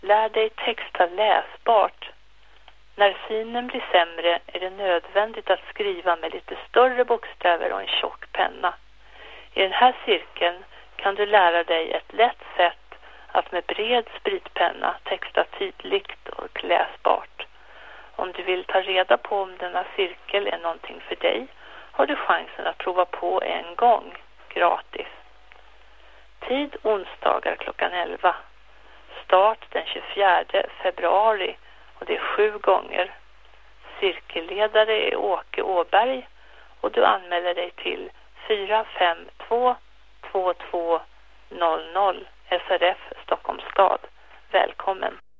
Lär dig texta läsbart. När synen blir sämre är det nödvändigt att skriva med lite större bokstäver och en tjock penna. I den här cirkeln kan du lära dig ett lätt sätt att med bred spritpenna texta tydligt och läsbart. Om du vill ta reda på om denna cirkel är någonting för dig har du chansen att prova på en gång, gratis. Tid onsdagar klockan 11. Start den 24 februari och det är 7 gånger. Cirkelledare är Åke Åberg och du anmäler dig till 452 2200 SRF Stockholms stad. Välkommen!